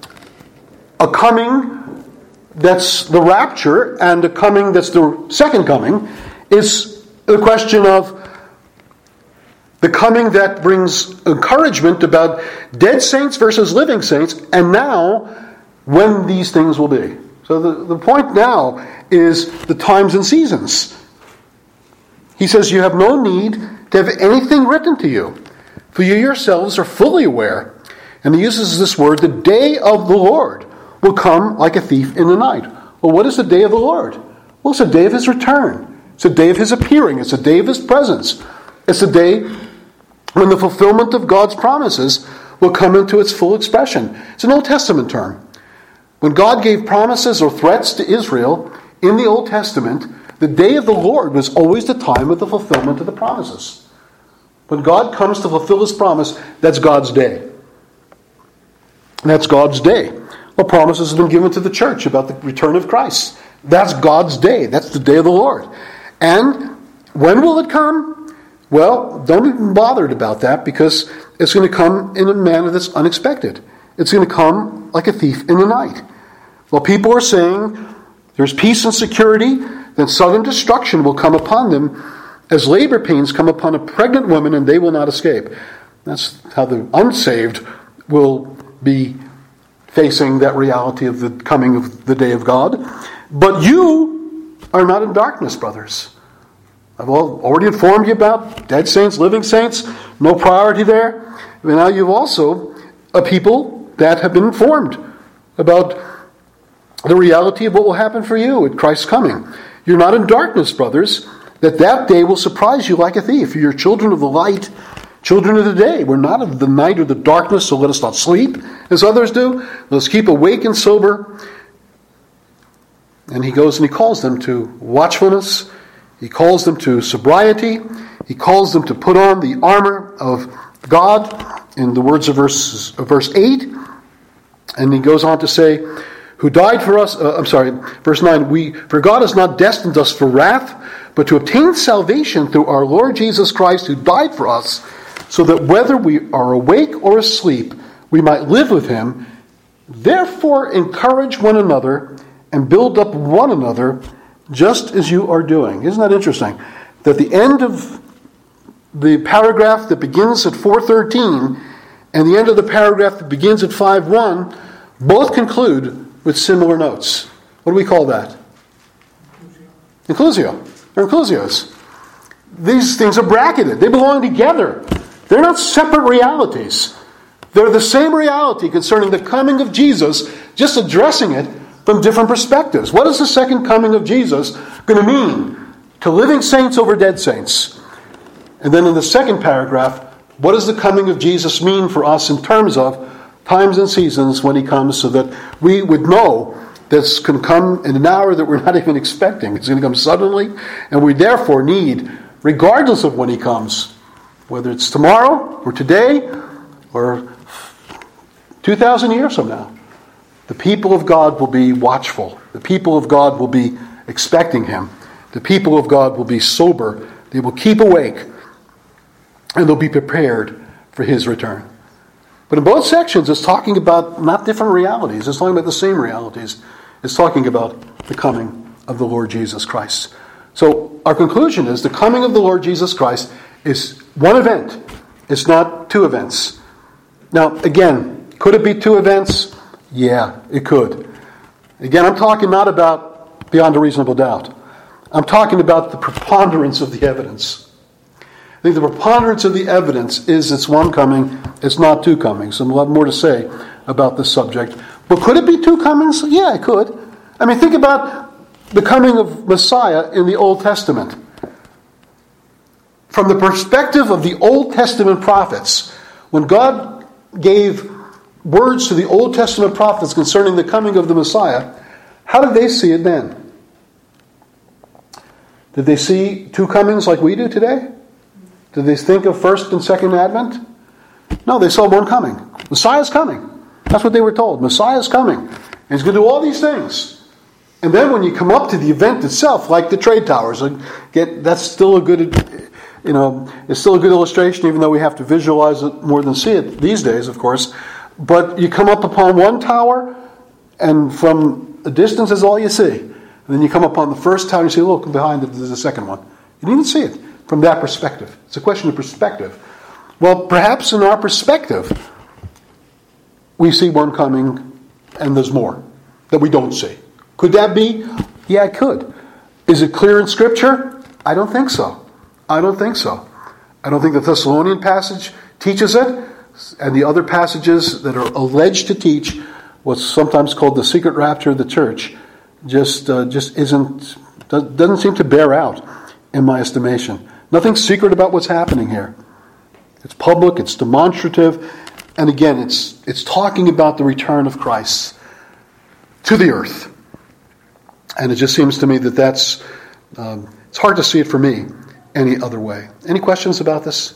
S1: a coming that's the rapture and a coming that's the second coming. It's the question of the coming that brings encouragement about dead saints versus living saints, and now when these things will be. So the, the point now is the times and seasons. He says, you have no need to have anything written to you, for you yourselves are fully aware. And he uses this word, the day of the Lord will come like a thief in the night. Well, what is the day of the Lord? Well, it's a day of his return. It's a day of his appearing. It's a day of his presence. It's a day when the fulfillment of God's promises will come into its full expression. It's an Old Testament term. When God gave promises or threats to Israel in the Old Testament, the day of the Lord was always the time of the fulfillment of the promises. When God comes to fulfill his promise, that's God's day. That's God's day. Well, promises have been given to the church about the return of Christ. That's God's day. That's the day of the Lord. And when will it come? Well, don't be bothered about that, because it's going to come in a manner that's unexpected. It's going to come like a thief in the night. Well, people are saying there's peace and security, then sudden destruction will come upon them as labor pains come upon a pregnant woman, and they will not escape. That's how the unsaved will be facing that reality of the coming of the day of God. But you are not in darkness, brothers. I've already informed you about dead saints, living saints, no priority there. But now you've also a people that have been informed about the reality of what will happen for you at Christ's coming. You're not in darkness, brothers, that that day will surprise you like a thief. You're children of the light, children of the day. We're not of the night or the darkness, so let us not sleep as others do. Let's keep awake and sober. And he goes and he calls them to watchfulness. He calls them to sobriety. He calls them to put on the armor of God, in the words of verse, of verse eight. And he goes on to say, who died for us, uh, I'm sorry, verse nine, we, for God has not destined us for wrath, but to obtain salvation through our Lord Jesus Christ, who died for us, so that whether we are awake or asleep, we might live with him. Therefore encourage one another and build up one another, just as you are doing. Isn't that interesting? That the end of the paragraph that begins at four thirteen and the end of the paragraph that begins at five one both conclude with similar notes. What do we call that? Inclusio. Or inclusios. These things are bracketed. They belong together. They're not separate realities. They're the same reality concerning the coming of Jesus, just addressing it from different perspectives. What is the second coming of Jesus going to mean to living saints over dead saints? And then in the second paragraph, what does the coming of Jesus mean for us in terms of times and seasons when he comes, so that we would know this can come in an hour that we're not even expecting. It's going to come suddenly, and we therefore need, regardless of when he comes, Whether it's tomorrow or today or two thousand years from now, the people of God will be watchful. The people of God will be expecting Him. The people of God will be sober. They will keep awake. And they'll be prepared for His return. But in both sections, it's talking about not different realities. It's talking about the same realities. It's talking about the coming of the Lord Jesus Christ. So our conclusion is the coming of the Lord Jesus Christ is one event. It's not two events. Now, again, could it be two events? Yeah, it could. Again, I'm talking not about beyond a reasonable doubt. I'm talking about the preponderance of the evidence. I think the preponderance of the evidence is it's one coming, it's not two comings. And we'll have more to say about this subject. But could it be two comings? Yeah, it could. I mean, think about the coming of Messiah in the Old Testament. From the perspective of the Old Testament prophets, when God gave words to the Old Testament prophets concerning the coming of the Messiah, how did they see it then? Did they see two comings like we do today? Did they think of first and second advent? No, they saw one coming. Messiah's coming. That's what they were told. Messiah's coming. And He's going to do all these things. And then when you come up to the event itself, like the trade towers, get that's still a good, you know, it's still a good illustration, even though we have to visualize it more than see it these days, of course. But you come up upon one tower, and from a distance is all you see. And then you come upon the first tower, and you see, look, behind it, there's a second one. You didn't even see it from that perspective. It's a question of perspective. Well, perhaps in our perspective, we see one coming, and there's more that we don't see. Could that be? Yeah, it could. Is it clear in Scripture? I don't think so. I don't think so. I don't think the Thessalonian passage teaches it, and the other passages that are alleged to teach what's sometimes called the secret rapture of the church just uh, just isn't doesn't seem to bear out, in my estimation. Nothing secret about what's happening here. It's public, it's demonstrative, and again, it's it's talking about the return of Christ to the earth. And it just seems to me that that's um, it's hard to see it for me any other way. Any questions about this?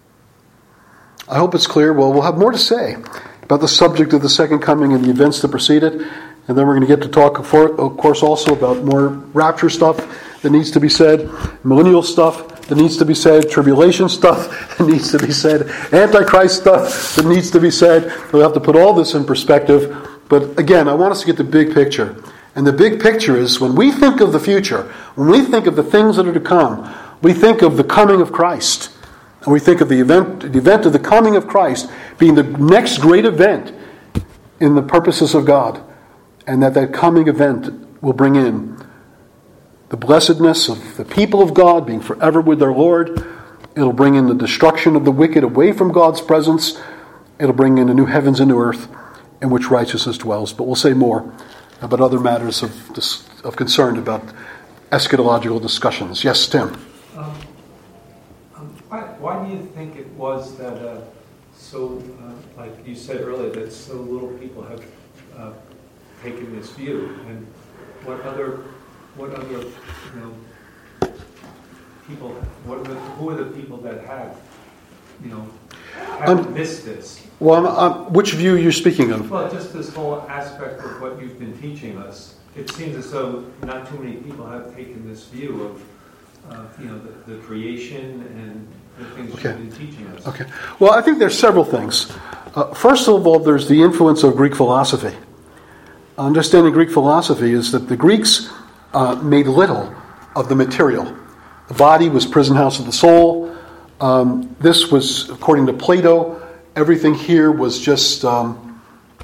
S1: I hope it's clear. Well, we'll have more to say about the subject of the second coming and the events that precede it. And then we're going to get to talk, of course, also about more rapture stuff that needs to be said, millennial stuff that needs to be said, tribulation stuff that needs to be said, Antichrist stuff that needs to be said. We'll have to put all this in perspective. But again, I want us to get the big picture. And the big picture is when we think of the future, when we think of the things that are to come, we think of the coming of Christ. And we think of the event, the event of the coming of Christ being the next great event in the purposes of God. And that that coming event will bring in the blessedness of the people of God being forever with their Lord. It'll bring in the destruction of the wicked away from God's presence. It'll bring in a new heavens and new earth in which righteousness dwells. But we'll say more about other matters of, of concern about eschatological discussions. Yes, Tim?
S4: Um, um, why, why do you think it was that uh, so, uh, like you said earlier, that so little people have uh, taken this view? And what other, what other, you know, people, what are the, who are the people that have, you know, have um, missed this?
S1: Well, um, which view you're speaking of?
S4: Well, just this whole aspect of what you've been teaching us. It seems as though not too many people have taken this view of, uh, you know, the, the creation and the things
S1: okay.
S4: you've been teaching us.
S1: Okay. Well, I think there's several things. Uh, first of all, there's the influence of Greek philosophy. Understanding Greek philosophy is that the Greeks uh, made little of the material. The body was prison house of the soul. Um, this was, according to Plato, everything here was just um,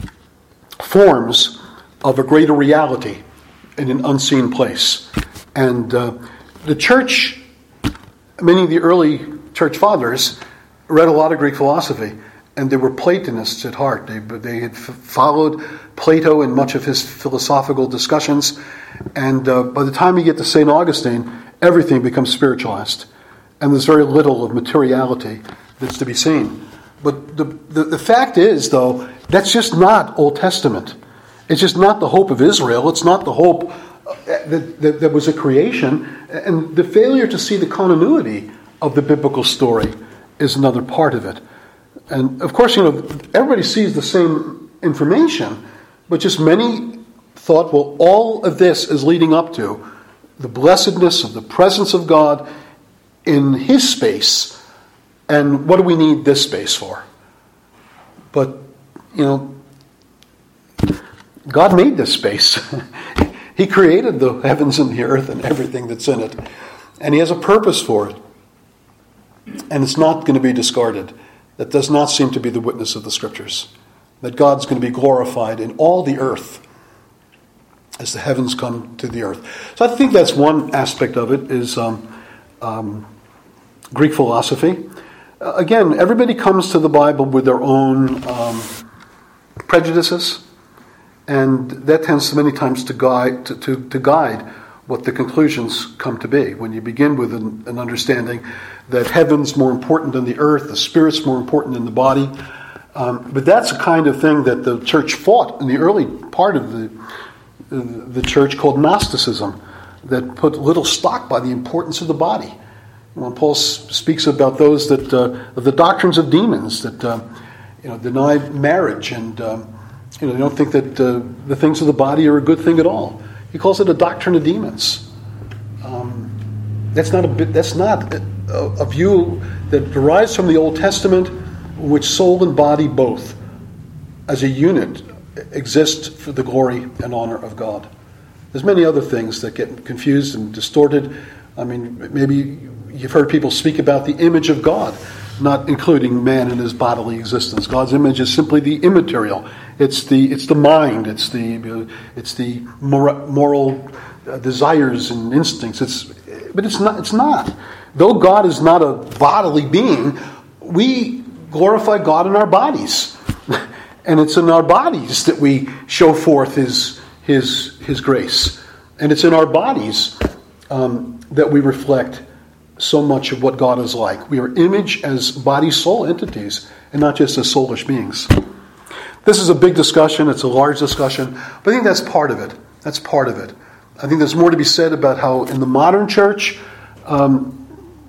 S1: forms of a greater reality in an unseen place. And uh, the church, many of the early church fathers, read a lot of Greek philosophy, and they were Platonists at heart. They, they had f- followed Plato in much of his philosophical discussions, and uh, by the time you get to Saint Augustine, everything becomes spiritualized, and there's very little of materiality that's to be seen. But the, the, the fact is, though, that's just not Old Testament. It's just not the hope of Israel. It's not the hope that, that, that was a creation. And the failure to see the continuity of the biblical story is another part of it. And of course, you know, everybody sees the same information, but just many thought, well, all of this is leading up to the blessedness of the presence of God in His space. And what do we need this space for? But, you know, God made this space. He created the heavens and the earth and everything that's in it. And He has a purpose for it. And it's not going to be discarded. That does not seem to be the witness of the Scriptures. That God's going to be glorified in all the earth as the heavens come to the earth. So I think that's one aspect of it, is um, um, Greek philosophy. Uh, again, everybody comes to the Bible with their own um, prejudices, and that tends to many times to guide to, to, to guide what the conclusions come to be. When you begin with an, an understanding that heaven's more important than the earth, the spirit's more important than the body. Um, but that's a kind of thing that the church fought in the early part of the the church, called Gnosticism, that put little stock by the importance of the body. When Paul speaks about those that uh, of the doctrines of demons that uh, you know deny marriage, and um, you know they don't think that uh, the things of the body are a good thing at all. He calls it a doctrine of demons. Um, that's not a bit. That's not a, a view that derives from the Old Testament, in which soul and body both, as a unit, exist for the glory and honor of God. There's many other things that get confused and distorted. I mean, maybe you've heard people speak about the image of God, not including man in his bodily existence. God's image is simply the immaterial. It's the it's the mind. It's the it's the moral, moral uh, desires and instincts. It's but it's not. It's not. Though God is not a bodily being, we glorify God in our bodies. And it's in our bodies that we show forth His His His grace, and it's in our bodies um, that we reflect so much of what God is like. We are image as body-soul entities, and not just as soulish beings. This is a big discussion. It's a large discussion, but I think that's part of it. That's part of it. I think there's more to be said about how in the modern church, um,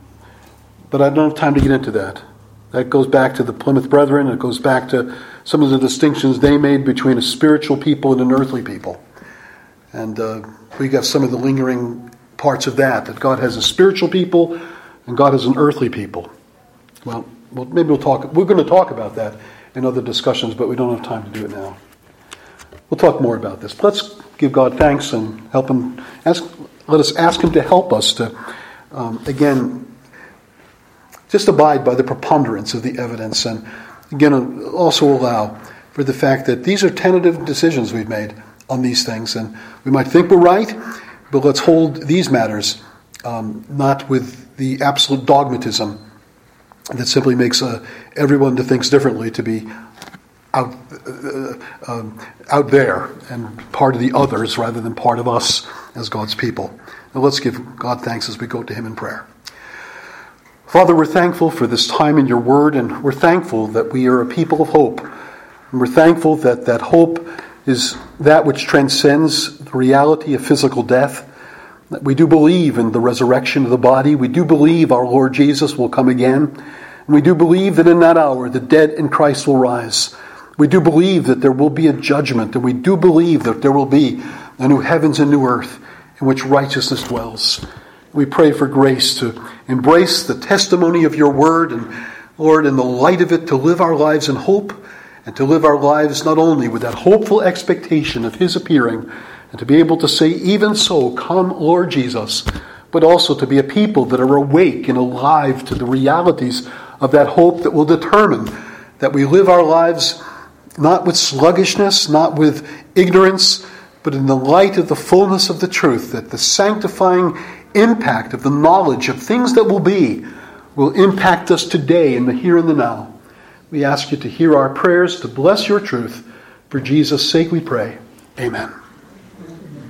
S1: but I don't have time to get into that. That goes back to the Plymouth Brethren. It goes back to some of the distinctions they made between a spiritual people and an earthly people. And uh, we got some of the lingering parts of that, that God has a spiritual people and God has an earthly people. Well, well maybe we'll talk, we're going to talk about that in other discussions, but we don't have time to do it now. We'll talk more about this. Let's give God thanks and help Him. Ask, let us ask Him to help us to, um, again, just abide by the preponderance of the evidence, and again also allow for the fact that these are tentative decisions we've made on these things, and we might think we're right, but let's hold these matters um, not with the absolute dogmatism that simply makes uh, everyone that thinks differently to be out uh, um, out there and part of the others rather than part of us as God's people. Now let's give God thanks as we go to Him in prayer. Father, we're thankful for this time in Your Word, and we're thankful that we are a people of hope. And we're thankful that that hope is that which transcends the reality of physical death. That we do believe in the resurrection of the body. We do believe our Lord Jesus will come again. And we do believe that in that hour the dead in Christ will rise. We do believe that there will be a judgment, and we do believe that there will be a new heavens and new earth in which righteousness dwells. We pray for grace to embrace the testimony of Your Word, and Lord, in the light of it, to live our lives in hope, and to live our lives not only with that hopeful expectation of His appearing, and to be able to say, even so, come Lord Jesus, but also to be a people that are awake and alive to the realities of that hope that will determine that we live our lives not with sluggishness, not with ignorance, but in the light of the fullness of the truth, that the sanctifying impact of the knowledge of things that will be will impact us today in the here and the now. We ask You to hear our prayers, to bless Your truth. For Jesus' sake we pray. Amen.